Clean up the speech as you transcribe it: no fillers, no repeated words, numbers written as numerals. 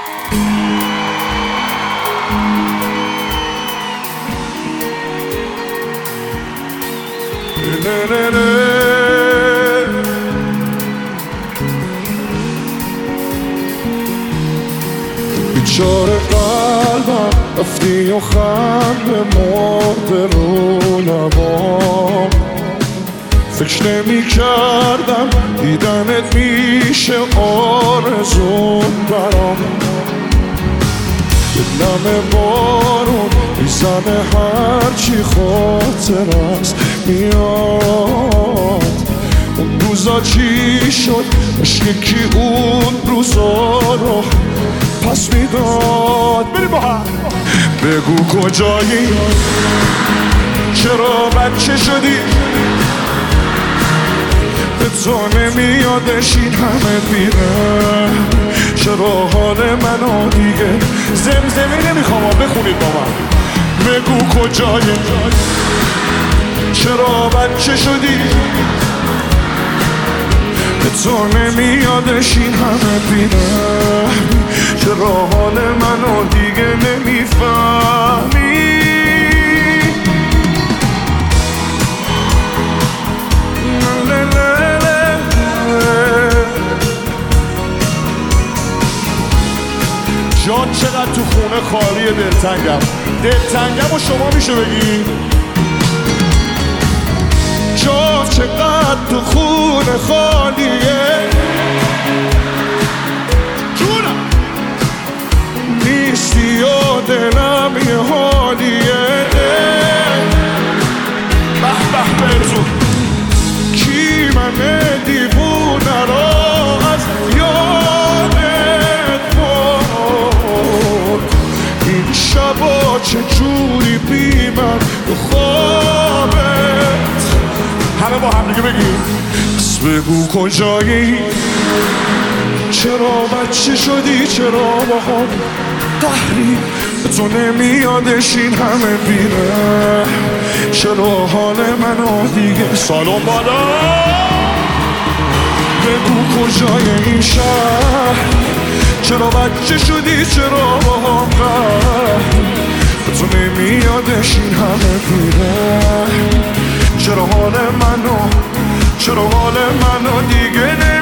بیچاره قلبم رفتی و خنده مرده رو لبام فکر نمی کردم دیدنت میشه آرزون برام یه نم بارون میزنه هرچی خاطر است میاد اون روزا چی شد عشق کی اون روزا رو پس میداد بریم با هم بگو کجایی چرا بچه شدی به تو نمیادش این همه میره چرا حال منو دیگه زمزمه نمیخوام بخونید با من بگو کجایی چرا بچه شدی به تو نمیادش این همه میره چرا حال منو دیگه نمیفهمی جان چقدر تو خونه خالیه دلتنگم و شما میشه بگی جان چقدر تو خونه خالیه جونم نیستی و دلم یه حالیه به به برزون کی من دیوونه را از یادت برد این شبا چجوری بی من تو خوابت همه با هم دیگه بگیم بس بگو کجایی چرا بچه شدی چرا با هم قهری تو نمیادش این همه بیره چرا حال منو دیگه سالون بالا بگو کجای این شهر چرا بچه شدی چرا با هم قهری تو نمیادش این همه بیره چرا حال منو دیگه